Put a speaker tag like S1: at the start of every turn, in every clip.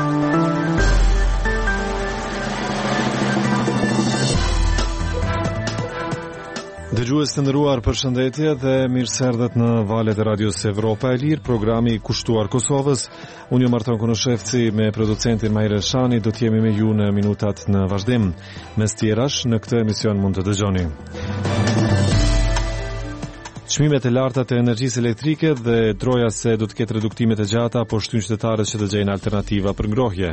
S1: Dëgjues të nderuar, përshëndetje dhe mirëserdhet në valët e Radios Evropa e Lirë, programi i kushtuar Kosovës. Unë jam Arton Konoshevci me producentin Majre Shani, do të jemi me ju në minutat në vazhdim. Mes tjerash, në këtë emision mund të dëgjoni. Çmimet e larta të energjisë elektrike dhe droja se do të ketë reduktime të gjata, po shtyn qytetarët që të gjejnë alternativa për ngrohje.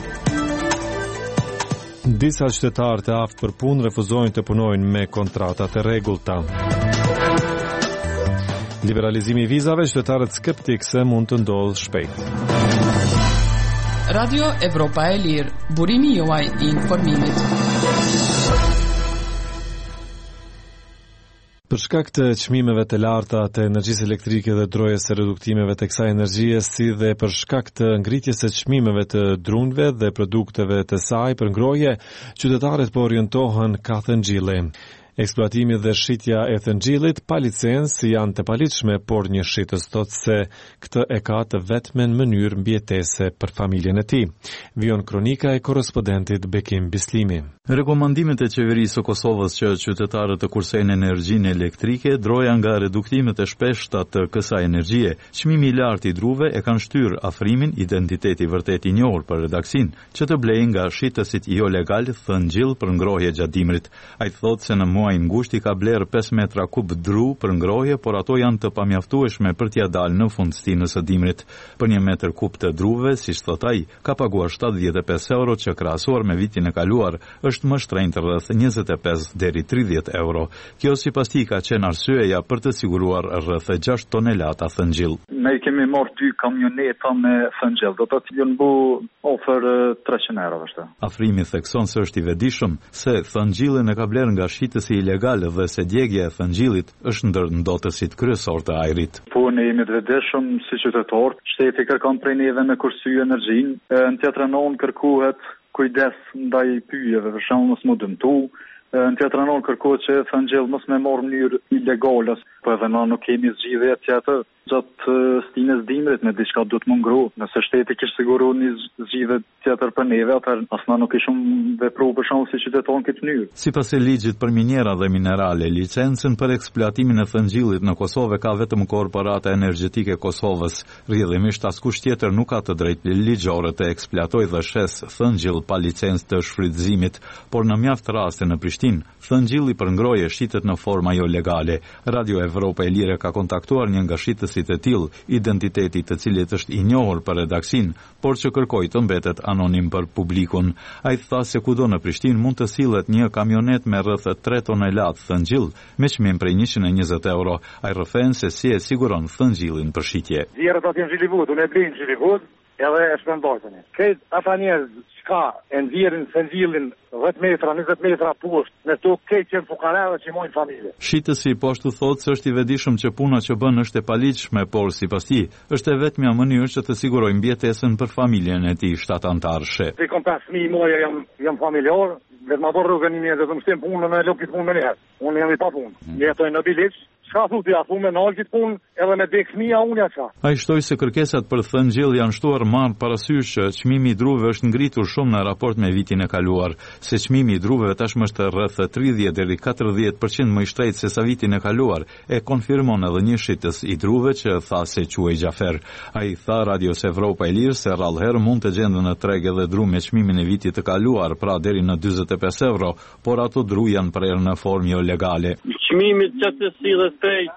S1: Disa qytetarë të aftë për punë refuzojnë të punojnë me kontrata të rregullta. Liberalizimi i vizave, qytetarët skeptik se mund të ndodhë shpejt.
S2: Radio Evropa e Lirë, burimi juaj i informimit.
S1: Për shkak të çmimeve të larta të energjisë elektrike dhe drojes së reduktimeve të kësaj energjie, si dhe për shkak të ngritjes së çmimeve të drunëve dhe produkteve të saj për ngrohje, qytetarët po orientohen ka thëngjilli. Eksploatimi dhe shitja e thëngjillit pa licencë janë të paligjshme, por një shitës thotë se këtë e ka të vetmen mënyrë mbijetese për familjen e tij. Vion kronika e korrespondentit Bekim Bislimi.
S3: Rekomandimet e qeverisë së Kosovës që qytetarët të kursejnë energjinë elektrike, droja nga reduktimet e shpeshta të kësaj energjie, çmimi i lartë i druve e kanë shtyr afrimin identiteti vërtet i njohur për redaksin, që të blejnë nga shitësit jo legal thëngjill për ngrohje gjatë dimrit. Ai thotë se në muajin gusht i ka blerë 5 metra kub dru për ngrohje, por ato janë të pamjaftueshme për t'ia dalë në fundstinës së dimrit. Për 1 metër kub të druve, siç thot ai, ka paguar 75 euro, që krahasuar me vitin e kaluar është më shtrenjtë rreth 25 deri 30 euro. Kjo sipas tij ka qenë arsyeja për të siguruar rreth 6 tonelata thëngjill.
S4: Ne kemi marrë 2 kamioneta me thëngjill, do të thotë bu ofer 300 euro ashtu.
S3: Afrimi thekson se është i vetëdijshëm se thëngjillin e ka blerë nga shitësi ilegal dhe se djegja e thëngjillit është ndër ndotësit kryesor të ajrit.
S4: Po ne jemi të vetëdijshëm si qytetar, shteti kërkon prej neve me kursye energjinë, në tjetër anon kërkohet kujdes ndaj pyjeve, për shembull mos më dëmtu, në tjetër anon kërkohet që thëngjill mos me marrë mënyrë ilegale, po edhe na nuk kemi zgjidhje tjetër gjatë stinës dimrit, me diçka do të mungro. Nëse shteti kishte siguruar një zgjidhje tjetër për neve, atëherë as na nuk kishim vepruar për shembull si qytetar në këtë mënyrë.
S3: Sipas e ligjit për minjera dhe minerale, licencën për eksploatimin e thëngjillit në Kosovë ka vetëm Korporata Energjetike e Kosovës. Rrjedhimisht askush tjetër nuk ka të drejtë ligjore të eksploatojë dhe shes thëngjill pa licencë të shfrytëzimit, por në mjaft raste në Prishtinë, thëngjilli për ngrohje shitet në forma jo legale. Radio Evropa e Lirë ka kontaktuar një nga shitësit e tillë, identiteti të cilit është i njohur për redaksin, por që kërkoi të mbetet anonim për publikun. Ai tha se kudo në Prishtinë mund të sillet një kamionet me rreth 3 tonelat thëngjill me çmim prej 120 euro. Ai rrëfen se si e siguron thëngjillin për shitje.
S5: Zjerët aty në Zhilivut, unë e blej në Zhilivut, edhe e shpendojtën. Këtë ata njerëz çka e nxjerrin thëngjillin 10 metra, 20 metra poshtë, me to këtë që në fukareve që mojnë familje.
S3: Shitësi po ashtu thotë se është i vetëdijshëm që puna që bën është e paligjshme, por sipas tij është e vetmja mënyrë që të sigurojë mbijetesën për familjen e tij shtatantarëshe.
S5: Si kom 5 fëmijë moja jam familjar, vetëm ato rrugën një dhe të më shtem punën e lopit punë me njerë. Unë jam i pa punë. Jetoj në Bilic. Çka thotë ja, thu me naltit punë, edhe me dek fëmia unë ja ça.
S3: Ai shtoi se kërkesat për thëngjill janë shtuar marrë parasysh që çmimi i druve është ngritur shumë në raport me vitin e kaluar, se çmimi i druveve tashmë është rreth 30 deri 40% më i shtrenjtë se sa vitin e kaluar, e konfirmon edhe një shitës i druve që tha se quhej Xhafer. Ai tha Radios Evropa e Lirë se rrallëherë mund të gjenden në treg edhe dru me çmimin e vitit të kaluar, pra deri në 45 euro, por ato dru janë prerë në formë jo legale.
S6: Çmimi që sillet prej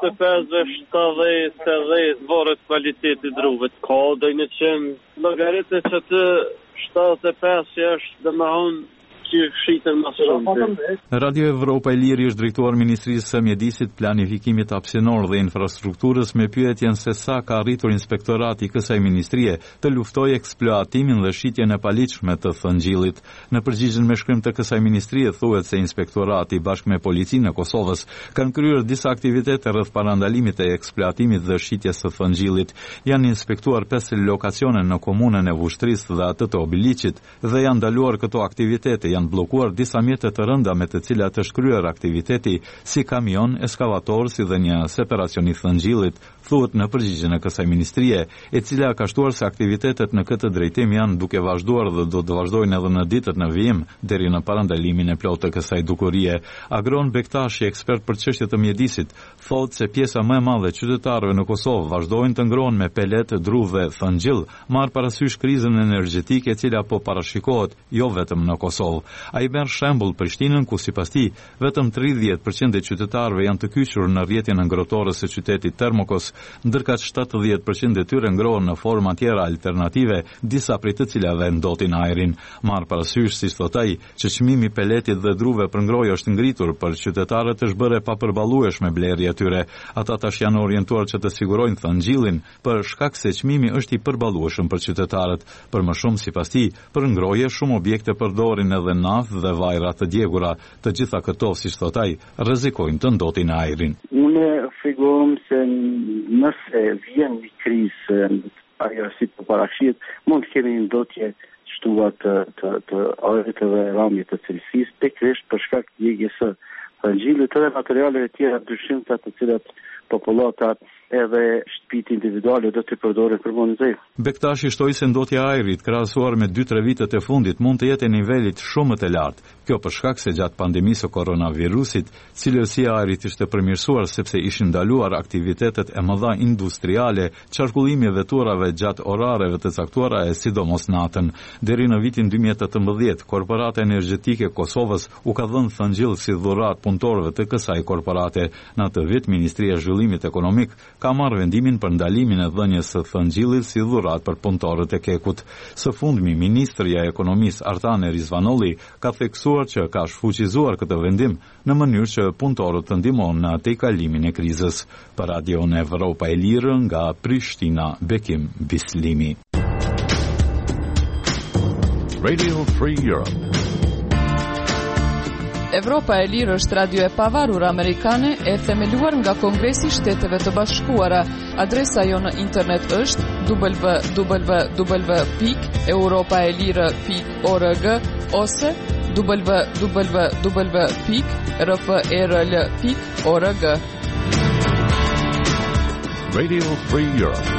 S6: 65-70 varet kvaliteti druvet. Ka dhe 100 llogaritë që të 75 që është domethënë që shiten më shumë.
S3: Radio Evropa e Lirë është drejtuar Ministrisë së Mjedisit, Planifikimit Hapësinor dhe Infrastrukturës me pyetjen se sa ka arritur inspektorati i kësaj ministrie të luftojë eksploatimin dhe shitjen e paligjshme të thëngjillit. Në përgjigjen me shkrim të kësaj ministrie thuhet se inspektorati bashkë me policinë e Kosovës kanë kryer disa aktivitete rreth parandalimit të eksploatimit dhe shitjes së thëngjillit. Janë inspektuar 5 lokacione në komunën e Vushtrisë dhe atë të Obiliqit dhe janë ndaluar këto aktivitete janë bllokuar disa mjete të rënda me të cilat është kryer aktiviteti si kamion, eskavator, si dhe një separacion i thëngjillit, thuhet në përgjigjen e kësaj ministrie, e cila ka shtuar se aktivitetet në këtë drejtim janë duke vazhduar dhe do të vazhdojnë edhe në ditët në vijim deri në parandalimin e plotë të kësaj dukurie. Agron Bektashi, ekspert për çështje të mjedisit, thotë se pjesa më e madhe e qytetarëve në Kosovë vazhdojnë të ngrohen me pelet, dru dhe thëngjell, marr parasysh krizën energjetike e cila po parashikohet jo vetëm në Kosovë. Ai merr shembull Prishtinën, ku sipas tij vetëm 30% e qytetarëve janë të kyçur në rrjetin ngrohtore së qytetit Termokos, ndërkaq 70% e tyre ngrohen në forma tjera alternative, disa prej të cilave ndotin ajrin. Marr parasysh, si thot ai, që çmimi i peletit dhe druve për ngrohje është ngritur për qytetarët është bërë papërballueshme blerja e tyre. Ata tash janë orientuar që të sigurojnë thëngjillin për shkak se çmimi është i përballueshëm për qytetarët. Për më shumë, sipas tij, për ngrohje shumë objekte përdorin edhe naftë dhe vajra të djegura. Të gjitha këto, siç thot ai, rrezikojnë të ndotin ajrin.
S7: Unë frigom se nëse vjen një krizë, ajo si të parashit, mund të kemi një ndotje shtuar të ajrit dhe rrëmjë të cilësisë, pikërisht për shkak të djegjes së thëngjillit dhe materialeve tjera dyshimta të cilat popullatat edhe shtëpitë individuale do të përdoren për monizim.
S3: Bektashi shtoi se ndotja e ajrit krahasuar me 2-3 vitet e fundit mund të jetë në nivelit shumë të lartë. Kjo për shkak se gjatë pandemisë së koronavirusit, cilësia e ajrit ishte përmirësuar sepse ishin ndaluar aktivitetet e mëdha industriale, qarkullimi i veturave gjatë orareve të caktuara e sidomos natën. Deri në vitin 2018, Korporata Energjetike e Kosovës u ka dhënë thëngjell si dhuratë punëtorëve të kësaj korporate. Në atë vit, Ministria e Zhvillimit Ekonomik ka marrë vendimin për ndalimin e dhënies së thëngjillit si dhuratë për punëtorët e Kekut. Së fundmi, Ministria e Ekonomisë Artane Rizvanolli ka theksuar që ka shfuqizuar këtë vendim në mënyrë që punëtorët të ndihmojnë në tejkalimin e krizës. Për Radion Evropa e Lirë nga Prishtina, Bekim Bislimi.
S8: Radio Free Europe.
S2: Evropa e Lirë është radio e pavarur amerikane e themeluar nga Kongresi i Shteteve të Bashkuara. Adresa jo në internet është www.europaelire.org ose www.rfrl.org.
S8: Radio Free Europe.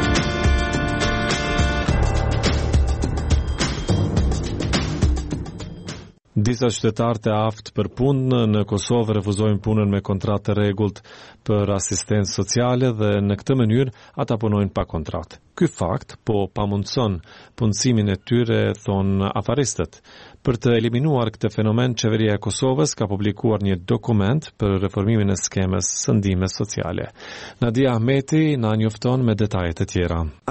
S1: Disa qytetarë të aftë për punë në Kosovë refuzojnë punën me kontratë të rregullt për asistencë sociale dhe në këtë mënyrë ata punojnë pa kontratë. Ky fakt po pamundson punësimin e tyre, thon afaristët. Për të eliminuar këtë fenomen, qeveria e Kosovës ka publikuar një dokument për reformimin e skemës së ndihmës sociale. Nadia Ahmeti na njofton me detajet e tjera.